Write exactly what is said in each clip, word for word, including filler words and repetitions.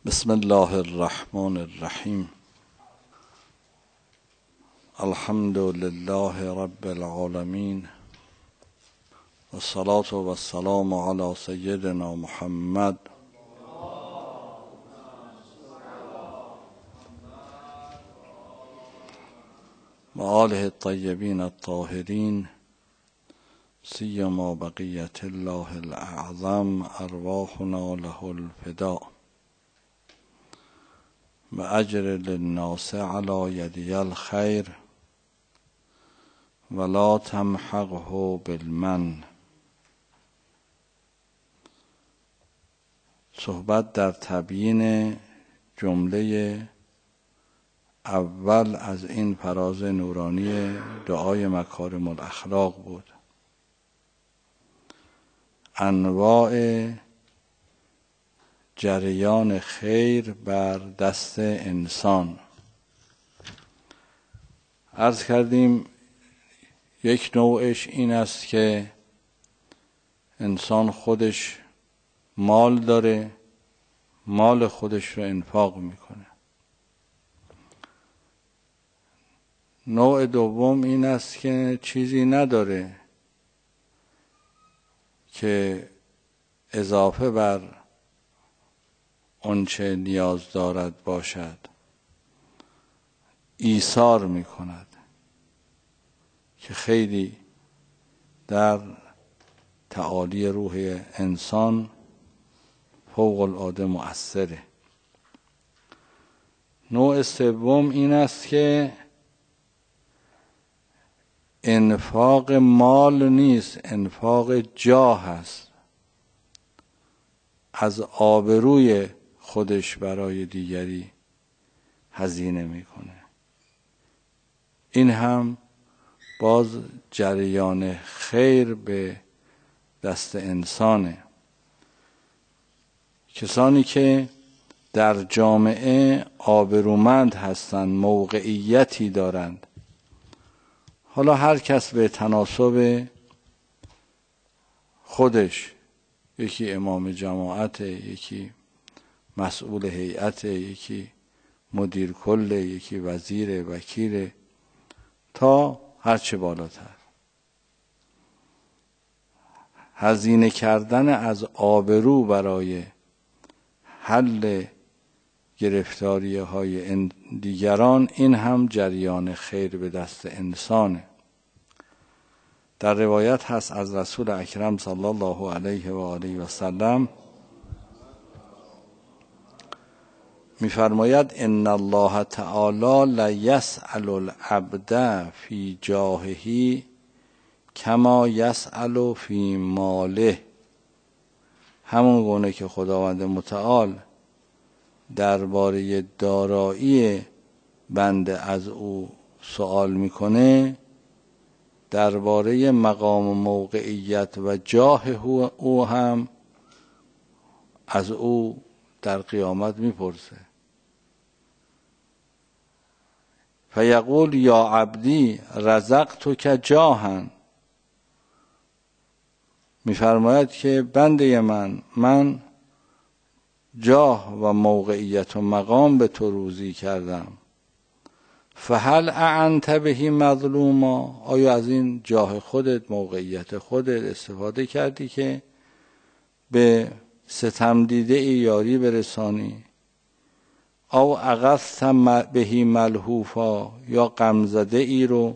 بسم الله الرحمن الرحیم. الحمد لله رب العالمین و الصلاة و السلام علی سیدنا محمد و آله الطیبین الطاهرین، سیما بقیت الله الاعظم ارواحنا له الفداء و اجر للناس علی یدی الخیر ولا تمحقه بالمن. صحبت در تبیین جمله اول از این فراز نورانی دعای مکارم الاخلاق بود. انواع جریان خیر بر دست انسان. عرض کردیم یک نوعش این است که انسان خودش مال داره، مال خودش رو انفاق میکنه. نوع دوم این است که چیزی نداره که اضافه بر آنچه نیاز دارد باشد، ایثار می کند که خیلی در تعالی روح انسان فوق العاده مؤثره. نوع سوم این است که انفاق مال نیست، انفاق جاه است. از آبروی خودش برای دیگری هزینه میکنه. این هم باز جریان خیر به دست انسانه. کسانی که در جامعه آبرومند هستند، موقعیتی دارند، حالا هر کس به تناسب خودش، یکی امام جماعت، یکی مسئول هیئت، یکی مدیر کل، یکی وزیر، وکیل، تا هرچه بالاتر، هزینه کردن از آبرو برای حل گرفتاری های دیگران، این هم جریان خیر به دست انسانه. در روایت هست از رسول اکرم صلی الله علیه و آله و سلم می‌فرماید ان الله تعالی لا یسأل العبد فی جاهه کما یسأل فی ماله. همون گونه که خداوند متعال درباره دارایی بنده از او سوال میکنه، درباره مقام و موقعیت و جاه او هم از او در قیامت میپرسه. فیقول یا عبدی رزقتک جاها. میفرماید که بنده من من جاه و موقعیت و مقام به تو روزی کردم. فهل اعنت بهی مظلوما. آیا از این جاه خودت، موقعیت خودت استفاده کردی که به ستم دیده ای یاری برسانی؟ او اغثت بهی ملهوفا. یا غمزده ای رو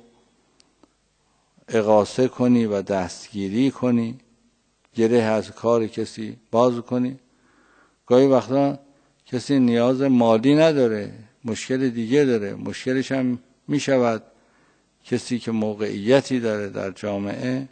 اغاثه کنی و دستگیری کنی، گره از کار کسی باز کنی. گاهی وقتا کسی نیاز مالی نداره، مشکل دیگه داره، مشکلش هم می شود کسی که موقعیتی داره در جامعه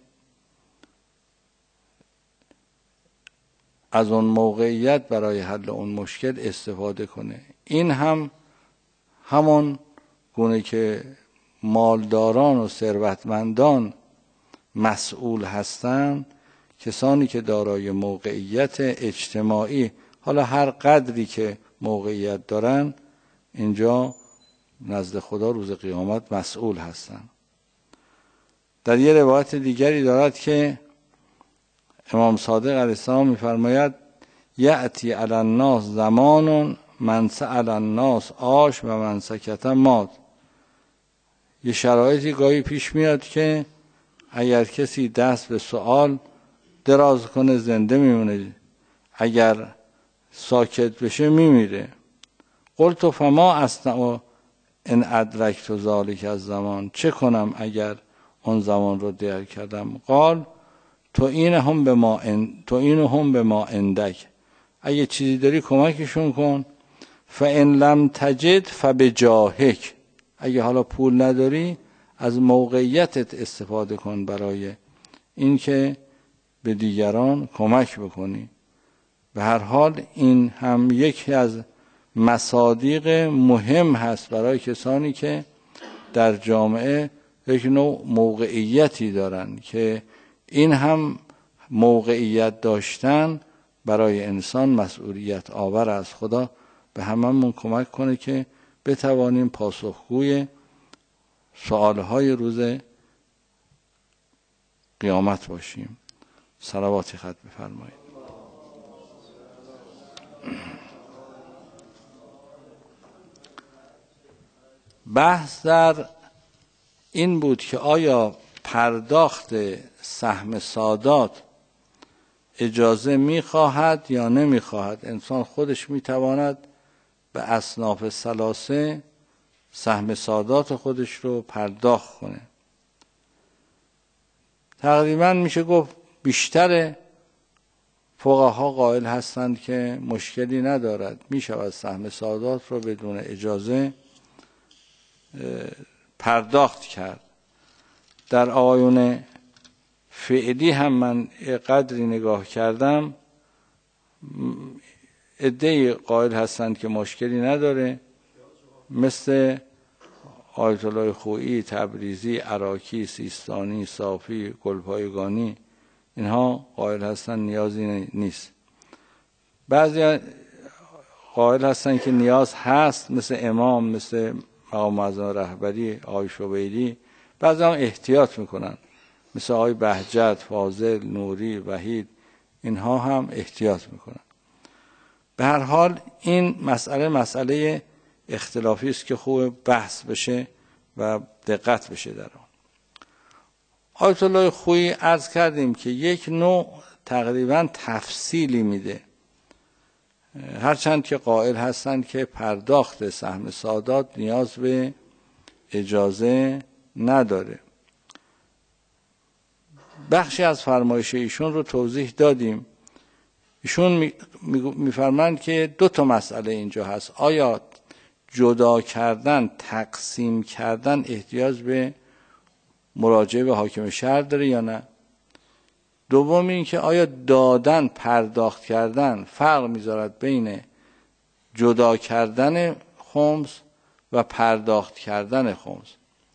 از اون موقعیت برای حل اون مشکل استفاده کنه. این هم همون گونه که مالداران و ثروتمندان مسئول هستند، کسانی که دارای موقعیت اجتماعی، حالا هر قدری که موقعیت دارن، اینجا نزد خدا روز قیامت مسئول هستند. در یه روایت دیگری دارد که امام صادق علیه السلام می‌فرماید یأتی علی الناس زمان من سأل الناس آش و من سکت مات. یه شرایطی گاهی پیش میاد که اگر کسی دست به سوال دراز کنه زنده میمونه، اگر ساکت بشه میمیره. قلت فما اصنع ان ادرکت ذلک از زمان، چه کنم اگر اون زمان رو درک کردم؟ قال تو این هم به ما ان تو این هم به ما اندک، اگه چیزی داری کمکشون کن. فان لم تجد فبجاهک، اگه حالا پول نداری از موقعیتت استفاده کن برای اینکه به دیگران کمک بکنی. به هر حال این هم یکی از مصادیق مهم هست برای کسانی که در جامعه یک نوع موقعیتی دارن، که این هم موقعیت داشتن برای انسان مسئولیت آور است. خدا به هممون کمک کنه که بتوانیم پاسخگوی سوالهای روز قیامت باشیم. صلواتی ختم بفرمایید. بحث در این بود که آیا پرداخت سهم سادات اجازه می‌خواهد یا نمی‌خواهد. انسان خودش می‌تواند به اصناف ثلاثه سهم سادات خودش رو پرداخت کنه. تقریبا میشه گفت بیشتر فقها قائل هستند که مشکلی ندارد، میشود سهم سادات رو بدون اجازه پرداخت کرد. در آیون فعلی هم من قدری نگاه کردم، عده‌ای قائل هستند که مشکلی نداره، مثل آیت الله خویی، تبریزی، عراقی، سیستانی، صافی، گلپایگانی، اینها قائل هستند نیازی نیست. بعضی قائل هستند که نیاز هست، مثل امام، مثل مقام معظم رهبری آقای شبیلی. بعضی هم احتیاط میکنن، مثل آقای بهجت، فاضل، نوری، وحید، اینها هم احتیاط میکنن. به هر حال این مسئله مسئله اختلافی است که خوب بحث بشه و دقت بشه در آن. آیت الله خویی عرض کردیم که یک نوع تقریبا تفصیلی میده، هرچند که قائل هستند که پرداخت سهم سادات نیاز به اجازه نداره. بخشی از فرمایش ایشون رو توضیح دادیم. ایشون میفرمایند که دو تا مسئله اینجا هست. آیا جدا کردن، تقسیم کردن احتیاج به مراجعه به حاکم شهر داره یا نه؟ دوم این که آیا دادن، پرداخت کردن فرق میذارد بین جدا کردن خمس و پرداخت کردن خمس.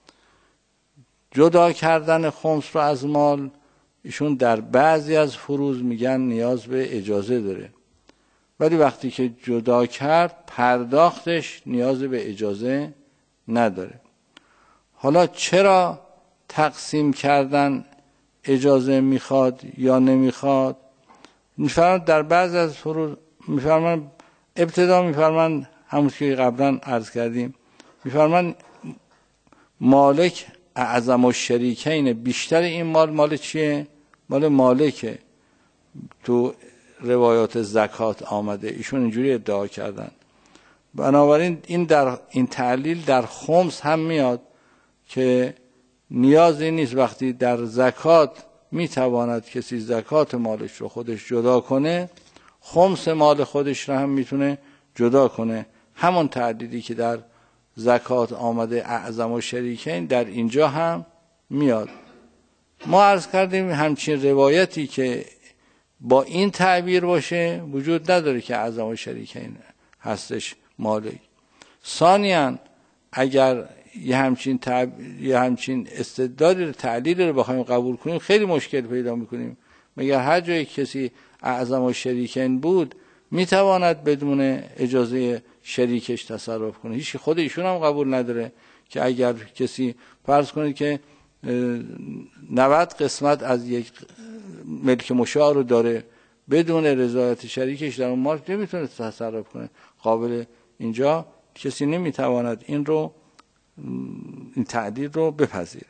جدا کردن خمس رو از مال ایشون در بعضی از فروض میگن نیاز به اجازه داره، ولی وقتی که جدا کرد پرداختش نیاز به اجازه نداره. حالا چرا تقسیم کردن اجازه میخواد یا نمیخواد؟ میفرماند در بعض از فروض، میفرماند ابتدا میفرماند همون که قبلا عرض کردیم، میفرماند مالک اعظم الشریکین، بیشتر این مال مال چیه؟ مال مالکه. تو روایات زکات آمده، ایشون اینجوری ادعا کردن. بنابراین این در این تعلیل در خمس هم میاد که نیازی نیست وقتی در زکات میتواند کسی زکات مالش رو خودش جدا کنه، خمس مال خودش رو هم میتونه جدا کنه. همون تعلیلی که در زکات آمده اعظم الشریکین در اینجا هم میاد. ما عرض کردیم همچین روایتی که با این تعبیر باشه وجود نداره که اعظم الشریکین هستش مالک. ثانیاً اگر یه همچین تعب... یه همچین استدلال تعلیل رو بخوایم قبول کنیم خیلی مشکل پیدا میکنیم. مگر هر جایی کسی اعظم الشریکین بود میتواند بدون اجازه شریکش تصرف کنه؟ هیچ خود ایشون هم قبول نداره که اگر کسی فرض کنید که نود قسمت از یک ملک مشاع رو داره بدون رضایت شریکش در اون مال نمیتونه تصرف کنه. قابل اینجا کسی نمیتواند این رو این تعدیل رو بپذیره.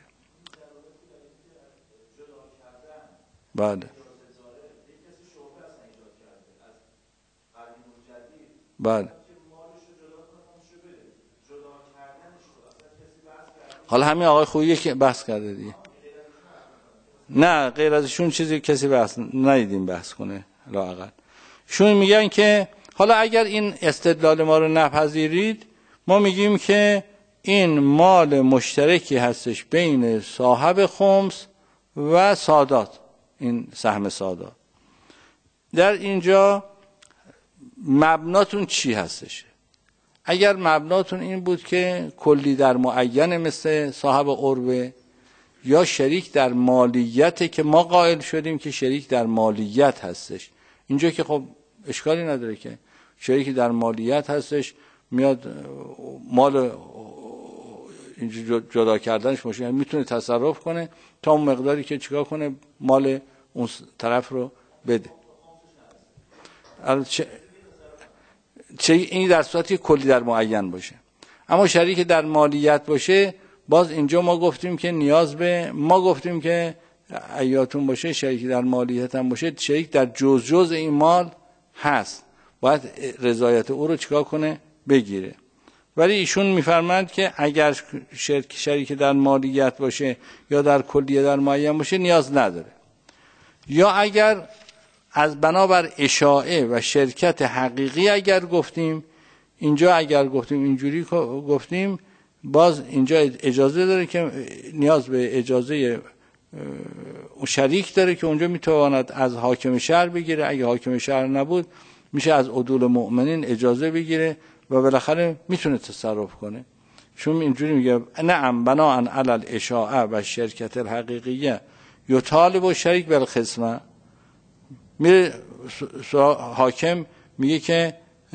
بله بله. حالا همین آقای خویی که بحث کرده دیگه. نه غیر ازشون چیزی کسی بحث ندیدیم بحث کنه لااقل. شون میگن که حالا اگر این استدلال ما رو نپذیرید، ما میگیم که این مال مشترکی هستش بین صاحب خمس و سادات، این سهم سادات. در اینجا مبناتون چی هستش؟ اگر مبناتون این بود که کلی در معین مثل صاحب عربه، یا شریک در مالیت که ما قائل شدیم که شریک در مالیت هستش، اینجا که خب اشکالی نداره که شریک در مالیت هستش، میاد مال اینجا جدا کردنش مشکل، میتونه تصرف کنه تا اون مقداری که چیکار کنه مال اون طرف رو بده. چه چه این در صورتی کلی در معین باشه. اما شریک در مالیت باشه، باز اینجا ما گفتیم که نیاز به ما گفتیم که ایاتون باشه شریک در مالیت هم باشه، شریک در جز جز این مال هست، باید رضایت او رو چیکار کنه بگیره. ولی ایشون میفرمایند که اگر شریک در مالیت باشه یا در کلیه در معین باشه نیاز نداره. یا اگر از بنابر اشاعه و شرکت حقیقی اگر گفتیم، اینجا اگر گفتیم اینجوری گفتیم، باز اینجا اجازه داره که نیاز به اجازه شریک داره که اونجا میتواند از حاکم شهر بگیره. اگه حاکم شهر نبود میشه از عدول مؤمنین اجازه بگیره و بالاخره میتونه تصرف کنه. چون اینجوری میگه نعم بناء علی الاشاعه و شرکت الحقیقیه یطالب و شریک بالقسمه. میره حاکم میگه که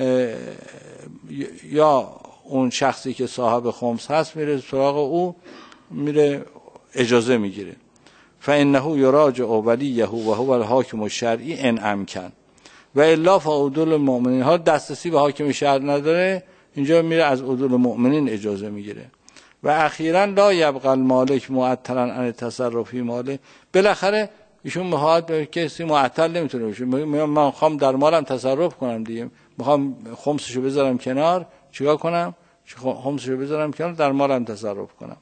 یا اون شخصی که صاحب خمس هست میره سراغ او، میره اجازه میگیره. فانه یراجع ولیه و هو الحاکم الشرعی ان امکن و الا فعدول المؤمنین. ها دسترسی به حاکم شهر نداره، اینجا میره از عدول المؤمنین اجازه میگیره. و اخیرا لا یبقى المالک معطلا عن تصرف فی ماله. بالاخره ایشون میخواد کسی معطل نمیتونه بشه. من میخوام در مالم تصرف کنم دیگه، میخوام خمسشو بذارم کنار، چیکار کنم؟ خمسشو بذارم کنار، در مالم تصرف کنم.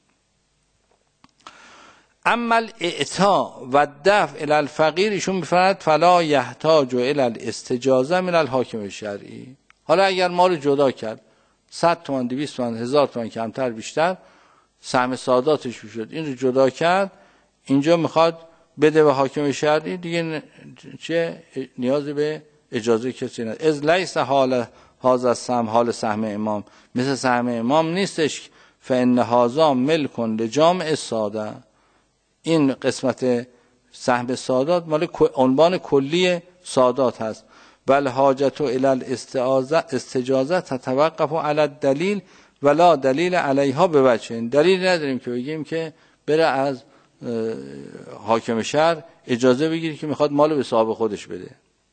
اما الاعطاء و دفع الی الفقیر، ایشون میفرماید فلا یحتاج الی الاستجازه من الحاکم الشرعی. حالا اگر مال جدا کرد، صد تومان، دویست تومان، هزار تومان، کمتر بیشتر، سهم ساداتش شد، این رو جدا کرد، اینجا میخواد بده به حاکم شرعی، دیگه چه نیازی به اجازه کسی نداره. از لیس حال هذا السهم حال سهم امام، مثل سهم امام نیستش. فان هذا ملک لجامع الساده، این قسمت سهم سادات مال عنوان کلی سادات هست. بل حاجت الی الاستجازه تتوقف علی الدلیل ولا دلیل علیها بوجه. دلیل نداریم که بگیم که بره از حاکم شهر اجازه بگیری که میخواد مال به صاحب خودش بده.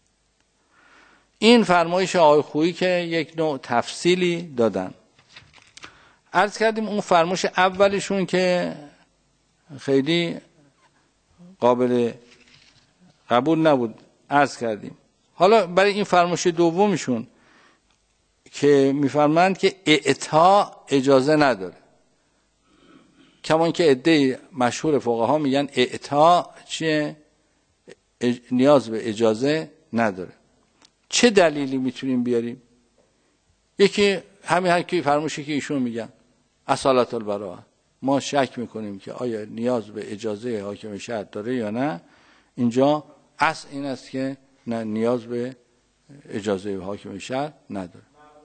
این فرمایش آقای خویی که یک نوع تفصیلی دادن. عرض کردیم اون فرمایش اولشون که خیلی قابل قبول نبود، عرض کردیم. حالا برای این فرمایش دومشون که میفرمایند که اعطا اجازه نداره، کمان که عده مشهور فقها میگن اعطا چیه؟ نیاز به اجازه نداره. چه دلیلی میتونیم بیاریم؟ یکی همین هر کی فرمایشی که ایشون میگن اصالت البراءه، ما شک میکنیم که آیا نیاز به اجازه حاکم شهر داره یا نه. اینجا اصل این است که نه، نیاز به اجازه حاکم شهر نداره.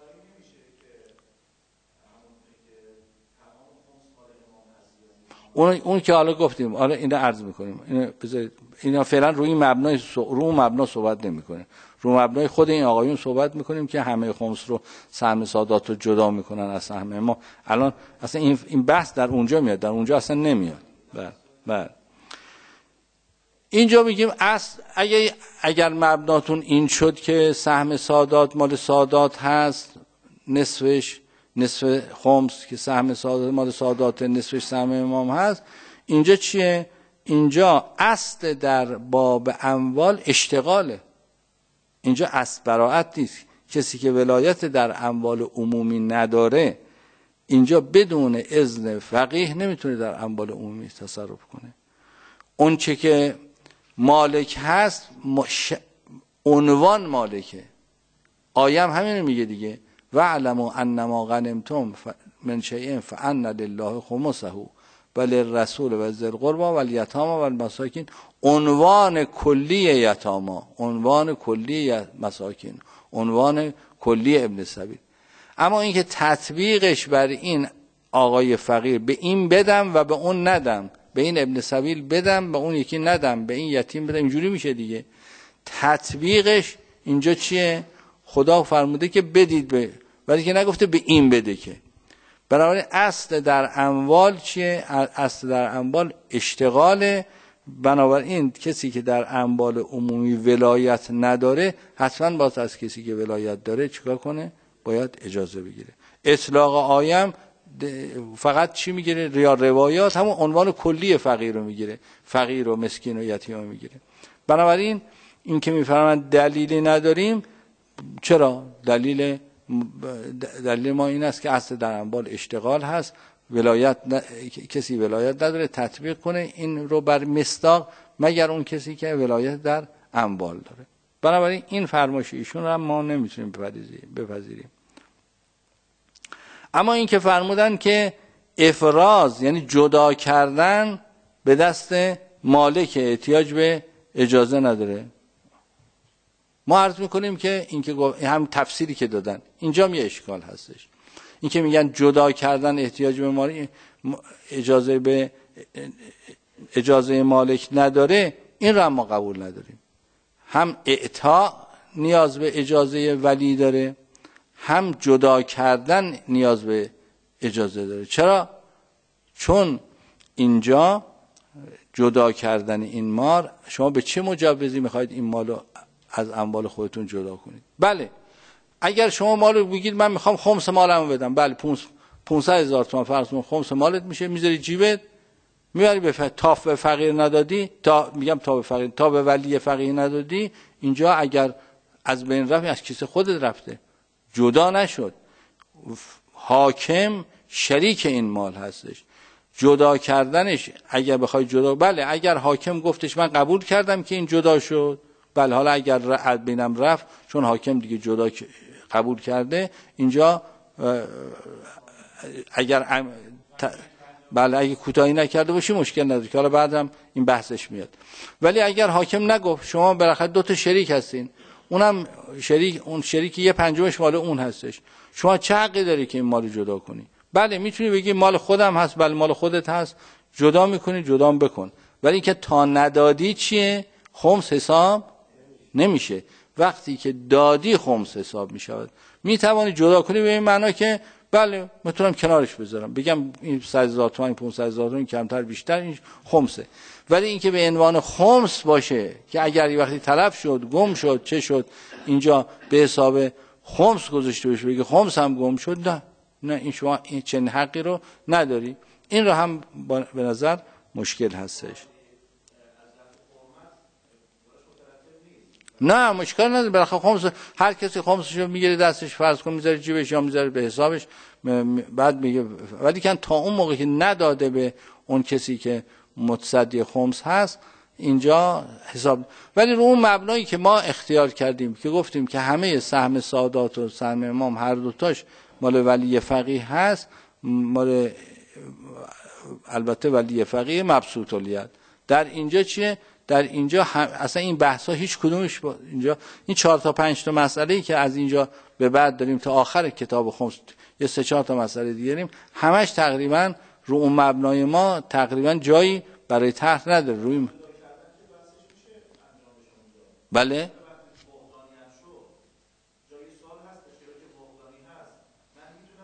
اون اون که حالا گفتیم، حالا اینا عرض میکنیم، اینا بذارید، اینا فعلا روی مبنای رو مبنا صحبت نمیکنه، رو مبنای خود این آقایون صحبت میکنیم که همه خمس رو سهم سادات رو جدا میکنن از سهم ما. الان اصلا این این بحث در اونجا میاد، در اونجا اصلا نمیاد. بله بله. اینجا میگیم اصل اگر اگر مبناتون این شد که سهم سادات مال سادات هست، نصفش نصف خمس که سهم سادات مال سادات، نصفش سهم امام هست، اینجا چیه؟ اینجا اصل در باب اموال اشتغاله. اینجا اصل براءت نیست. کسی که ولایت در اموال عمومی نداره اینجا بدون اذن فقیه نمیتونه در اموال عمومی تصرف کنه. اون چه که مالک هست مش... عنوان مالکه. آیه هم همین میگه دیگه، وَاعْلَمُوا أَنَّمَا غَنِمْتُمْ مِنْ شَيْءٍ فَأَنَّ لِلَّهِ خُمُسَهُ وَلِلرَّسُولِ وَذِي الْقُرْبَى وَالْيَتَامَى وَالْمَسَاکِینِ. عنوان کلی یتاما، عنوان کلی مساکین، عنوان کلی ابن سبیل. اما اینکه تطبیقش بر این آقای فقیر به این بدم و به اون ندم، به این ابن سبیل بدم به اون یکی ندم، به این یتیم بدم، اینجوری میشه دیگه. تطبیقش اینجا چیه؟ خدا فرموده که بدید به، ولی که نگفته به این بده که. بنابراین اصل در اموال چیه؟ اصل در اموال اشتغاله. بنابراین کسی که در اموال عمومی ولایت نداره حتما باید از کسی که ولایت داره چیکار کنه؟ باید اجازه بگیره. اطلاق آیم فقط چی میگیره؟ ریا روایات همون عنوان کلی فقیر رو میگیره، فقیر و مسکین و یتیم رو میگیره. بنابراین این که میفرمایند دلیلی نداریم، چرا؟ دلیل دلیل ما این است که اصل در اموال اشتغال هست، ولایت ن... کسی ولایت نداره تطبیق کنه این رو بر مصداق مگر اون کسی که ولایت در اموال داره. بنابراین این فرمایش ایشون رو هم ما نمیتونیم بپذیریم. اما این که فرمودن که افراز یعنی جدا کردن به دست مالک احتیاج به اجازه نداره، ما عرض میکنیم که این که هم تفسیری که دادن اینجا یه اشکال هستش. این که میگن جدا کردن احتیاج به مالک اجازه به اجازه مالک نداره، این رو هم ما قبول نداریم. هم اعطا نیاز به اجازه ولی داره، هم جدا کردن نیاز به اجازه داره. چرا؟ چون اینجا جدا کردن این مال، شما به چه مجوزی میخواید این مالو از اموال خودتون جدا کنید؟ بله اگر شما مالو بگید من میخوام خمس مالمو بدم، بله پانصد هزار تومان فرض کن خمس مالت میشه، میذاری جیبت، میبری به ف... تا به فقیر ندادی، تا میگم تا به فقیر، تا به ولی فقیر ندادی، اینجا اگر از بین رفت از کیسه خودت رفته، جدا نشد. حاکم شریک این مال هستش. جدا کردنش اگر بخوای جدا، بله اگر حاکم گفتش من قبول کردم که این جدا شد، بله حالا اگر از بینم رفت چون حاکم دیگه جدا قبول کرده، اینجا اگر بله اگه کوتاهی نکرده باشی مشکل نداره که حالا بعدم این بحثش میاد. ولی اگر حاکم نگفت، شما بالاخره دو تا شریک هستین، اونم شریک، اون شریکی یه پنجمش مال اون هستش، شما چه حقی داری که این مال جدا کنی؟ بله میتونی بگی مال خودم هست، بله مال خودت هست، جدا میکنی، جدا بکن. ولی اینکه تا ندادی چیه؟ خمس حساب نمیشه. وقتی که دادی خمس حساب میشود. میتوانی جدا کنی به این معنا که بله میتونم کنارش بذارم، بگم این صد هزار تومان، پانصد هزار تومان، کمتر بیشتر این خمسه. ولی اینکه به عنوان خمس باشه که اگر یه وقتی تلف شد، گم شد، چه شد، اینجا به حساب خمس گذاشته بشه، بگه خمس هم گم شد، نه نه، این شما این چنین حقی رو نداری. این رو هم به نظر مشکل هستش. نه مشکل نداره، بالاخره خمس هر کسی خمسشو میگیره دستش، فرض کن میذاره جیبش یا میذاره به حسابش، بعد میگه. ولی که تا اون موقع که نداده به اون کسی که متصدی خمس هست اینجا حساب. ولی رو اون مبنایی که ما اختیار کردیم که گفتیم که همه سهم سادات و سهم امام هر دوتاش مال ولی فقیه هست، مال البته ولی فقیه مبسوط الید، در اینجا چیه؟ در اینجا هم اصلا این بحثا هیچ کدومش اینجا این چهار تا پنج تا مسئله‌ای که از اینجا به بعد داریم تا آخر کتاب خمس یه سه چهار تا مسئله دیگه داریم، همش تقریبا رو اون مبنای ما تقریبا جایی برای طرح نداره. روی بله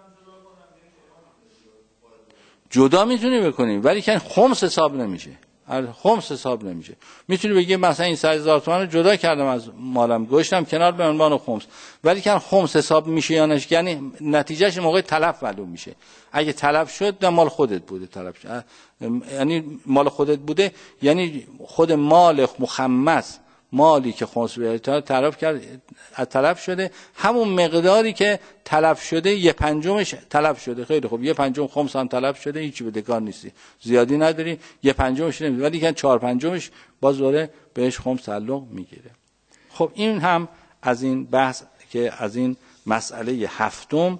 جدا میتونی بکنی، ولی که خمس حساب نمیشه. خمس حساب نمیشه. میتونی بگی مثلا این صد هزار تومان رو جدا کردم از مالم گذاشتم کنار به عنوان خمس، ولی که خمس حساب میشه یا نه، یعنی نتیجهش موقع تلف معلوم میشه. اگه تلف شد مال خودت بوده، تلف شد یعنی مال خودت بوده، یعنی خود مال مخمس، مالی که خمس به طرف کرد تلف شده، همون مقداری که تلف شده یه پنجمش تلف شده. خیلی خوب، یه پنجم خمس هم تلف شده، هیچی بدهکار نیستی، زیادی نداری، یه پنجمش نمیدی، ولی که چهار پنجمش باز دوره بهش خمس تعلق میگیره. خب این هم از این بحث که از این مسئله هفتم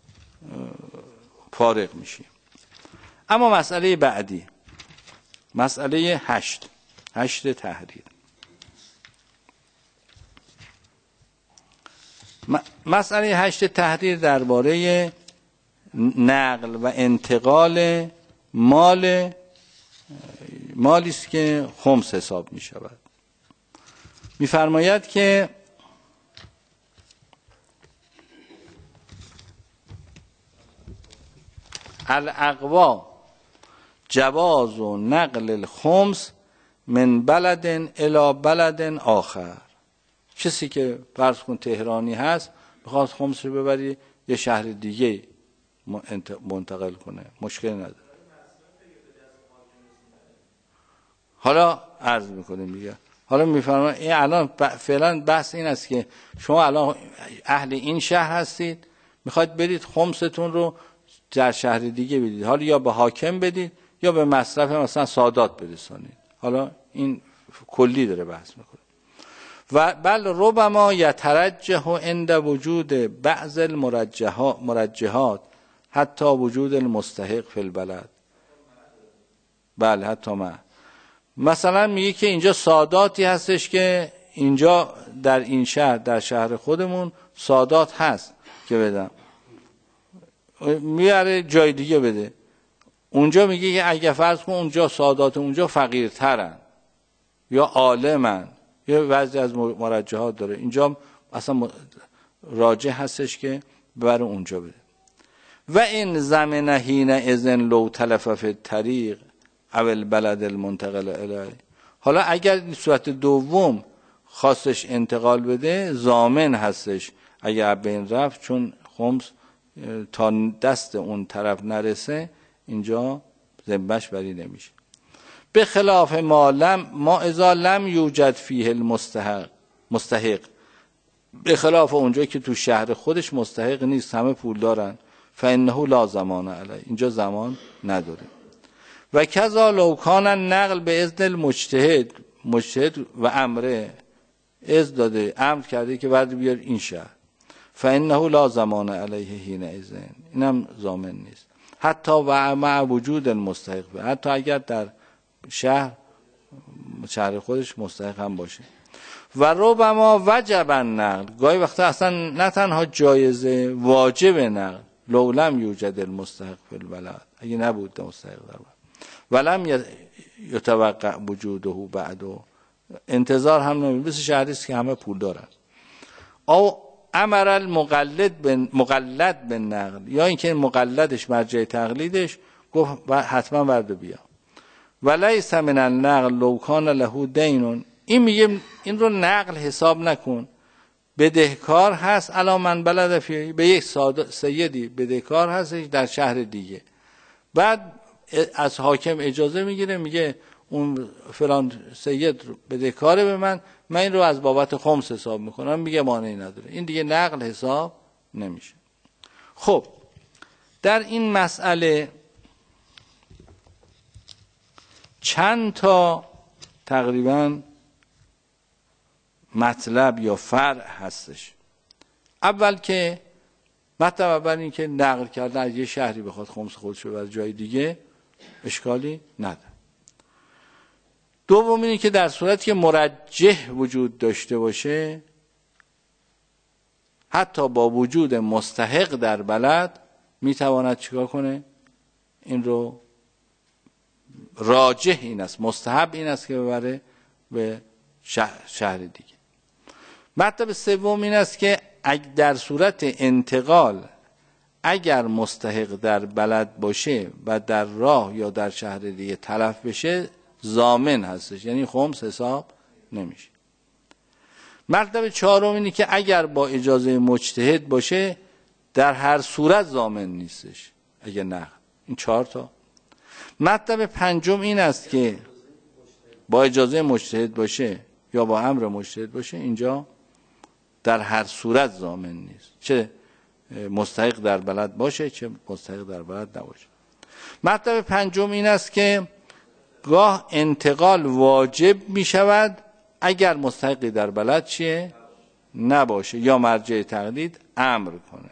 فارغ میشیم. اما مسئله بعدی، مسئله هشت، هشت تحریر. مسئله هشت تحریر درباره نقل و انتقال مال مالی است که خمس حساب می شود. می‌فرماید که الاقوا جواز و نقل الخمس من بلد الی بلد آخر. کسی که فرض کن تهرانی هست بخواد خمس رو ببری یه شهر دیگه منتقل کنه، مشکل نداره. حالا عرض میکنیم دیگه. حالا میفرمایید این الان فعلا بحث این است که شما الان اهل این شهر هستید، میخواید برید خمستون رو در شهر دیگه بدید، حالا یا به حاکم بدید یا به مصرف مثلا سادات برسانید. حالا این کلی داره بحث میکنه. و بل ربما یترجح عند وجود بعض المرجحات حتی وجود المستحق فی البلد. بله حتی من مثلا میگه که اینجا ساداتی هستش که اینجا در این شهر، در شهر خودمون سادات هست که بدم، میاره جای دیگه بده. اونجا میگه که اگه فرض کن اونجا سادات اونجا فقیرترن یا عالمن، یه وضعی از مرجحات داره، اینجا اصلا راجح هستش که ببره اونجا بده. و این زمن حین اذن لو تلف فی الطریق او البلد المنتقل الیه. حالا اگر صورت دوم خواستش انتقال بده ضامن هستش اگر بین رفت، چون خمس تا دست اون طرف نرسه اینجا ذمه‌اش بری نمیشه. به خلاف ما لم ما اذا لم یوجد فیه المستحق مستحق، به خلاف اونجا که تو شهر خودش مستحق نیست، همه پول دارن، فانه لا زمان علیه، اینجا زمان نداره. و کذا لو کان النقل به اذن المجتهد، مجتهد و امره اذن داده، امر کرده که بعد بیار این شهر، فانه لا زمان علیه حین اذن، اینم ضامن نیست. حتی و مع وجود المستحق، حتی اگر در شهر شهر خودش مستحق هم باشه. و ربما وجب النقل، گاهی وقتا اصلا نه تنها جایزه، واجب نقل، لو لم یوجد المستحق فی البلد، اگه نبود مستحق در بلد، ولم یتوقع وجوده بعد، انتظار هم نمید، مثل شهری است که همه پول دارن. او امر المقلد بن مقلد به نقل، یا اینکه مقلدش مرجع تقلیدش گفت حتما ورد بیا. ولیس من النقل لو کان له دین، این میگه این رو نقل حساب نکن، بدهکار هست علی من بلد فی، به یک سیدی بدهکار هست در شهر دیگه، بعد از حاکم اجازه میگیره، میگه اون فلان سید رو بدهکاره به من، من این رو از بابت خمس حساب میکنم، میگه مانعی نداره، این دیگه نقل حساب نمیشه. خب در این مسئله چند تا تقریبا مطلب یا فرع هستش. اول که مطلب اول این که نقل کردن از یه شهری بخواد خمس خودش رو از جای دیگه اشکالی نداره. دوم اینه که در صورتی که مرجح وجود داشته باشه، حتی با وجود مستحق در بلد میتواند چیکار کنه؟ این رو راجح این است، مستحب این است که ببره به شهر, شهر دیگه. مطلب سوم این است که در صورت انتقال اگر مستحق در بلد باشه و در راه یا در شهر دیگه تلف بشه ضامن هستش، یعنی خمس حساب نمیشه. مرتبه چهارم اینه که اگر با اجازه مجتهد باشه در هر صورت ضامن نیستش اگر نه. این چهار تا. مرتبه پنجم این است که با اجازه مجتهد باشه یا با امر مجتهد باشه، اینجا در هر صورت ضامن نیست، چه مستحق در بلد باشه چه مستحق در بلد نباشه. مرتبه پنجم این است که گاه انتقال واجب می شود اگر مستحقی در بلد چیه نباشه یا مرجع تقلید امر کنه.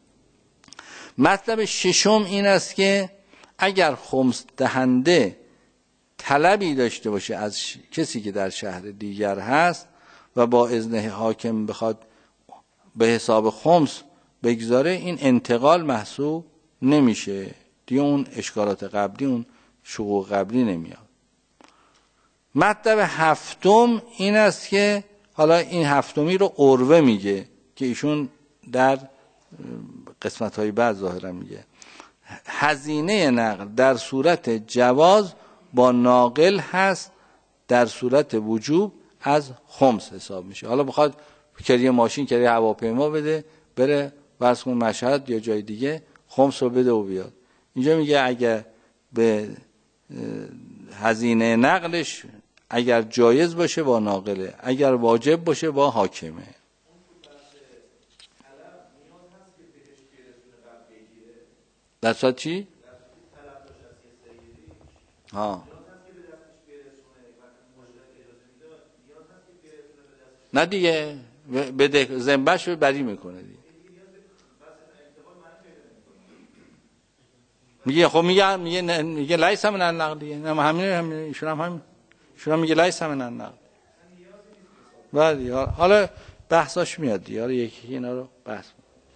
مطلب ششم این است که اگر خمس دهنده طلبی داشته باشه از ش... کسی که در شهر دیگر هست و با اذن حاکم بخواد به حساب خمس بگذاره، این انتقال محسوب نمیشه دیگه، اون اشکالات قبلی، اون شقوق قبلی نمیاد. مطلب هفتم این است که حالا این هفتمی رو عروه میگه که ایشون در قسمت های بعد ظاهرا میگه هزینه نقل در صورت جواز با ناقل هست، در صورت وجوب از خمس حساب میشه. حالا بخواد کریه ماشین کریه هواپیما بده بره فرض کن مشهد یا جای دیگه، خمس رو بده و بیاد. اینجا میگه اگر به هزینه نقلش اگر جایز باشه با ناقله، اگر واجب باشه با حاکمه. در صورت چی؟ ها نه دیگه بده زنبش رو بری میکنه دیگه. میگه خب میگه میگه میگه لیس من النقل دیگه، نه همین همین ایشون هم همین ایشون هم میگه لیس من النقل. بله حالا بحثاش میاد دیگه، حالا یکی اینا رو بحث.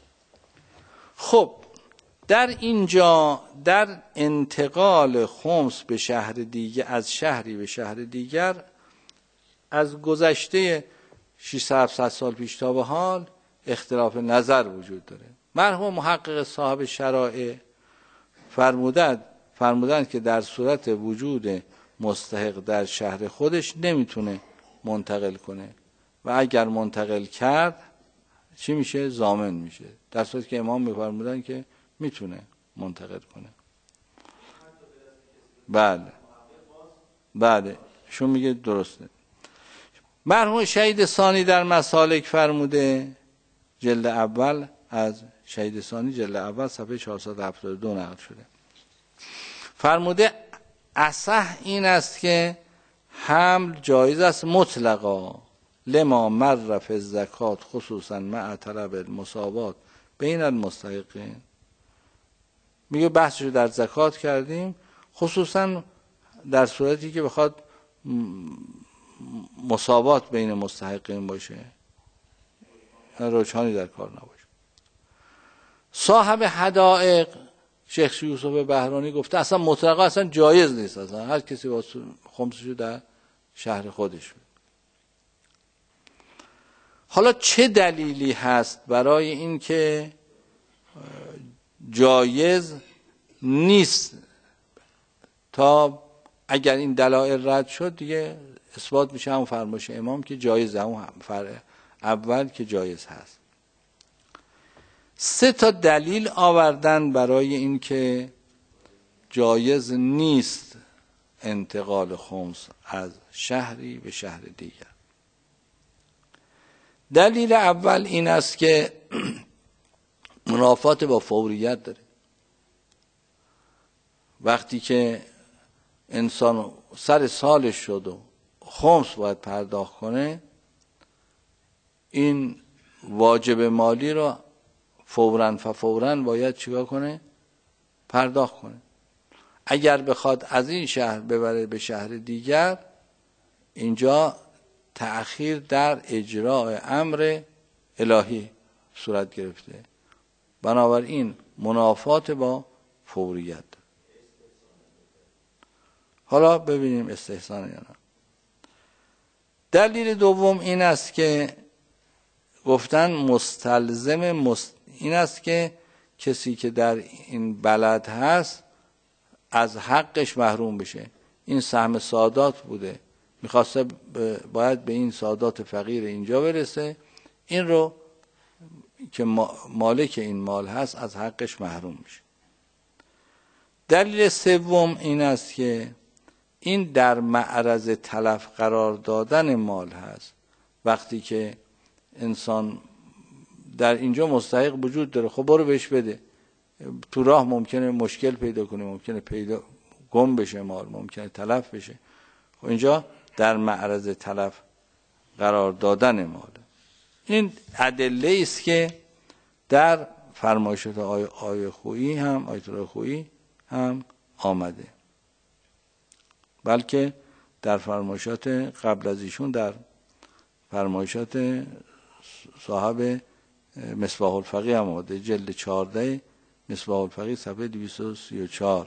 خب در اینجا در انتقال خمس به شهر دیگه، از شهری به شهر دیگر، از گذشته ششصد هفتصد سال پیش تا به حال اختلاف نظر وجود داره. مرحوم محقق صاحب شرائع فرمودند فرمودند که در صورت وجود مستحق در شهر خودش نمیتونه منتقل کنه و اگر منتقل کرد چی میشه؟ ضامن میشه، در صورتی که امام میفرمودن که میتونه منتقل کنه. بله بله شون میگه درسته. مرحوم شهید ثانی در مسالک فرموده، جلد اول، از شهید ثانی جلد اول صفحه چهارصد و هفتاد و دو نقل شده، فرموده اصح این است که حمل جایز است مطلقا لما مر فی الزکات خصوصا مع طلب المساوات بین المستحقین. میگه بحثش رو در زکات کردیم، خصوصا در صورتی که بخواد مساوات بین مستحقین باشه، روچانی در کار نباشه. صاحب حدائق شیخ یوسف بهرانی گفته اصلا مطلقا اصلا جایز نیست، اصلا هر کسی با خمسشو در شهر خودش بده. حالا چه دلیلی هست برای این که جایز نیست؟ تا اگر این دلایل رد شد دیگه اثبات میشه همون فرمایش امام که جایز، همون فرع اول که جایز هست. سه تا دلیل آوردن برای این که جایز نیست انتقال خمس از شهری به شهر دیگر. دلیل اول این است که منافات با فوریت داره. وقتی که انسان سر سالش شد و خمس باید پرداخت کنه، این واجب مالی رو فوراً فوراً باید چیکار کنه؟ پرداخت کنه. اگر بخواد از این شهر ببره به شهر دیگر، اینجا تأخیر در اجراء امر الهی صورت گرفته، بنابراین منافات با فوریت. حالا ببینیم استحسان یا نه. دلیل دوم این است که گفتن مستلزم مست... این است که کسی که در این بلد هست از حقش محروم بشه. این سهم سادات بوده، میخواسته باید به این سادات فقیر اینجا برسه، این رو که مالک این مال هست از حقش محروم میشه. دلیل سوم این است که این در معرض تلف قرار دادن مال هست. وقتی که انسان در اینجا مستحق وجود داره، خب برو بهش بده، تو راه ممکنه مشکل پیدا کنه، ممکنه پیدا گم بشه مال، ممکنه تلف بشه، خب اینجا در معرض تلف قرار دادن مال. این ادله است که در فرمایشات آیه آیه خویی هم آیت الله خویی هم آمده، بلکه در فرمایشات قبل از ایشون در فرمایشات صاحب مصباح الفقیه هم آمده، جلد چهارده مصباح الفقیه صفحه دویست و سی و چهار.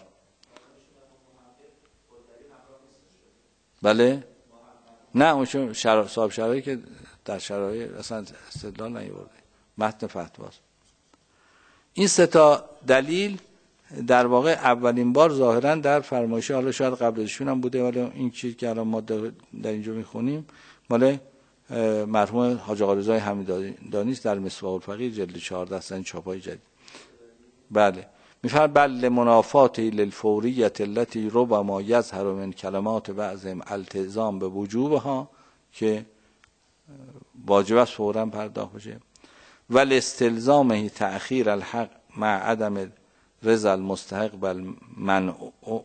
بله نه اون شرا... صاحب شرایی که در شرایط اصلا استدلال نیورده، متن فتواست. این سه تا دلیل در واقع اولین بار ظاهرا در فرمایشه، حالا شاید قبل ازشون هم بوده، ولی این چیزی که الان ما در اینجا میخونیم مال مرحوم حاج آقا رضای همدانی است در مصباح الفقیه جلد چهارده اصلا چاپای جدید. بله میفرد بل منافات للفوریت التي ربما یظهر من کلمات بعضهم التزام به وجوبها، که واجب است فوراً پرداخت بشه، ولی استلزامه تأخیر الحق مع عدم رضا المستحق بل منع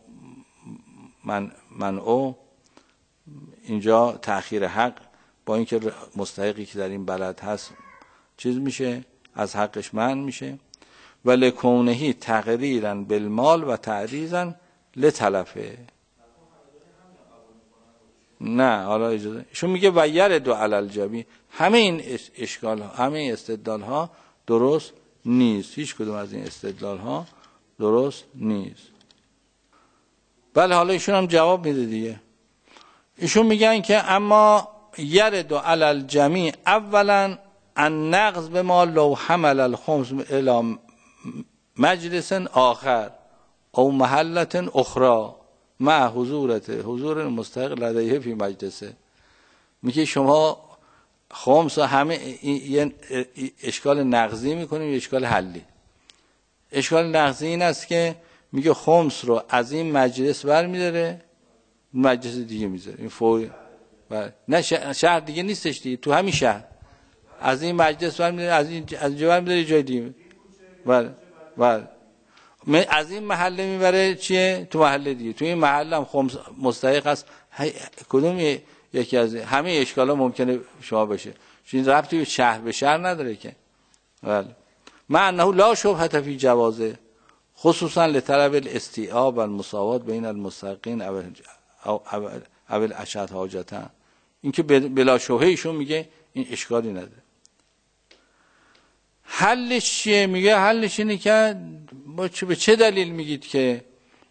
من منع، اینجا تأخیر حق با اینکه مستحقی که در این بلد هست چیز میشه، از حقش منع میشه، ولی کونهی تقریرا بالمال و تعریضا لتلفه. نه حالا اجازه ایشون میگه و یرد علی الجمی، همه این اشکال ها، همه این استدلال ها درست نیست، هیچ کدوم از این استدلال ها درست نیست. بله حالا ایشون هم جواب میده دیگه، ایشون میگن که اما یرد علی الجمی اولا ان نقض به ما لو حمل الخمس الی مجلس آخر او محلت اخرى مع حضورت حضور مستحق لدیه فی مجلسه. میگه شما خمس همه یه اشکال نقضی میکنیم، اشکال حلی. اشکال نقضی این است که میگه خمس رو از این مجلس برمیداره مجلس دیگه میذاره، این فوری بله. نه شهر دیگه نیستش دیگه، تو همین شهر از این مجلس برمیداره، از این از اینجا برمیداره جای دیگه، بله بله، از این محله میبره چیه تو محله دیگه، تو این محله هم خمس مستحق است. کدوم یکی از همه اشکالا ممکنه شما بشه، چون این ربطی به شهر به شهر نداره که. بله مع انه لا شبهه فی جوازه خصوصا لطلب الاستیعاب و المساوات بین المستحقین او او الاشد حاجتا، این که بلا شبهه ایشون میگه این اشکالی نداره. حلش چیه؟ میگه حلش اینه که به چه دلیل میگید که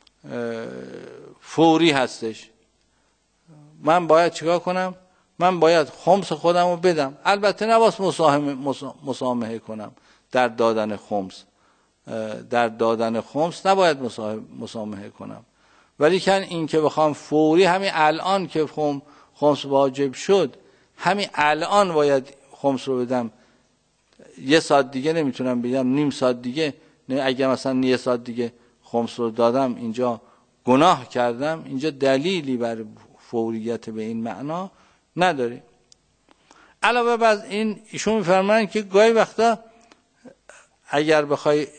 فوری هستش؟ من باید چیکار کنم؟ من باید خمس خودم رو بدم، البته نباید مسامحه کنم در دادن خمس، در دادن خمس نباید مسامحه کنم، ولی کن این که بخوام فوری همین الان که خمس واجب شد همین الان باید خمس رو بدم، یه ساعت دیگه نمیتونم بگم، نیم ساعت دیگه نه، اگه مثلا یه ساعت دیگه خمس رو دادم اینجا گناه کردم، اینجا دلیلی بر فوریت به این معنا نداره. علاوه بر این ایشون میفرمایند که گاهی وقتا اگر بخوای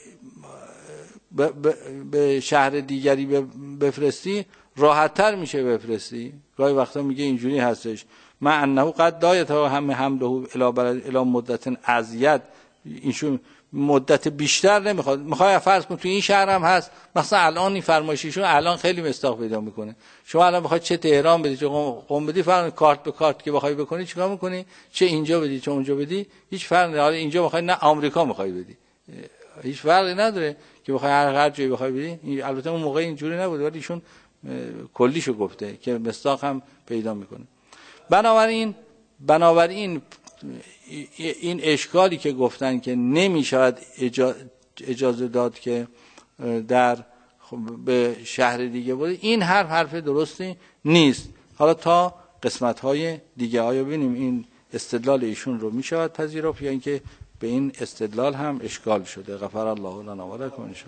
به شهر دیگری بفرستی راحت‌تر میشه بفرستی، گاهی وقتا میگه اینجوری هستش مع انه قد دایت هم حمله الی بلد الی مدت ازید، اینشون مدت بیشتر نمیخواد، میخواد فرض کن تو این شهر هم هست، مثلا الان این فرمایشیشون الان خیلی مصداق پیدا میکنه، شما الان بخواد چه تهران بدی چه قم بدی، فرض کارت به کارت که بخوای بکنی چیکار میکنی، چه اینجا بدی چه اونجا بدی هیچ فرقی نداره، اینجا بخوای نه آمریکا میخوای بدی هیچ فرقی نداره که بخوای هر هر جایی بخوای بدی. البته اون موقع اینجوری نبود ولی ایشون کلیشو گفته که مصداق هم پیدا میکنه. بنابراین بنابراین این اشکالی که گفتن که نمی شود اجازه داد که در به شهر دیگه بوده، این حرف حرف درستی نیست. حالا تا قسمت‌های دیگه آیا ببینیم این استدلال ایشون رو میشود پذیرفت یا اینکه به این استدلال هم اشکال شده. غفر الله لنا و لکم ان شاء الله.